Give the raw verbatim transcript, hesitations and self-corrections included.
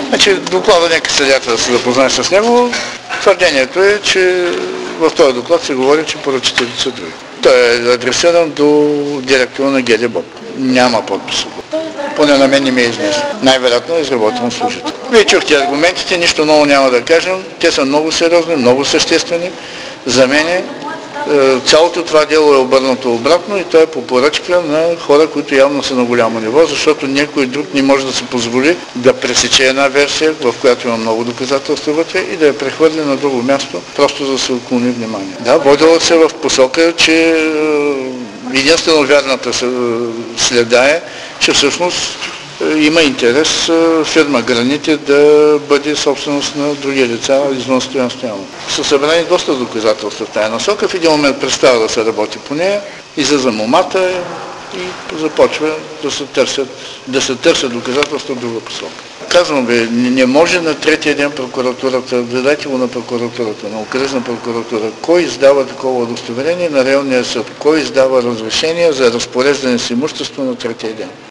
Значи доклада, нека съдята да се запознае с него. Твърдението е, че в този доклад се говори, че поръчителите са други. Той е адресиран до директора на ГД БОП. Няма подпис. Поне на мен не ми е изнесло. Най-вероятно е изработен служител. Вие чухте аргументите, нищо ново няма да кажем. Те са много сериозни, много съществени. За мен цялото това дело е обърнато обратно и то е по поръчка на хора, които явно са на голямо ниво, защото някой друг не може да се позволи да пресече една версия, в която има много доказателства вътре и да я прехвърли на друго място, просто за да се отклони внимание. Да, водила се в посока, че единствено вярната следа е, че всъщност има интерес фирма Граните да бъде собственост на други лица извън Стоян Стоянов. Са събрани доста доказателства в тая насока. В един момент престава да се работи по нея, излиза момата и започва да се търсят, да се търсят доказателства в друга посока. Казвам ви, не може на третия ден прокуратурата, дадете го на прокуратурата, на окръжна прокуратура, кой издава такова удостоверение на районния съд, кой издава разрешение за разпореждане с имущество на третия ден.